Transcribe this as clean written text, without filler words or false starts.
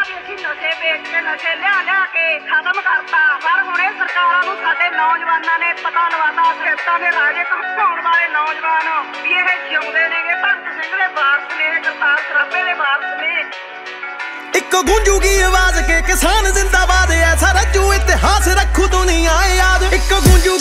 ਵੀ ਅਸੀਂ ਨਸ਼ੇ ਵੇਚ ਕੇ ਨਸ਼ੇ ਲਿਆ ਕੇ ਖਤਮ ਕਰਤਾ। ਪਰ ਹੁਣ ਇਹ ਸਰਕਾਰਾਂ ਨੂੰ ਸਾਡੇ ਨੌਜਵਾਨਾਂ ਨੇ ਪਤਾ ਲਵਾਤਾ, ਸਿਫਤਾਂ ਦੇ ਰਾਜੇ ਘੁੰਮਾਉਣ ਵਾਲੇ ਨੌਜਵਾਨ ਵੀ ਇਹ ਜਿਉਂਦੇ ਨੇਗੇ, ਭਗਤ ਸਿੰਘ ਦੇ ਵਾਰਸ ਨੇ, ਕਰਤਾਰ ਸਰਾਭੇ ਦੇ ਵਾਰਸ ਨੇ। ਇੱਕ ਗੂੰਜੂਗੀ ਆਵਾਜ਼ ਕੇ ਕਿਸਾਨ ਜ਼ਿੰਦਾਬਾਦ, ਐਸਾ ਰੱਜੂ ਇਤਿਹਾਸ ਰੱਖੂ ਦੁਨੀਆ ਯਾਦ। ਇੱਕ ਗੂੰਜੂ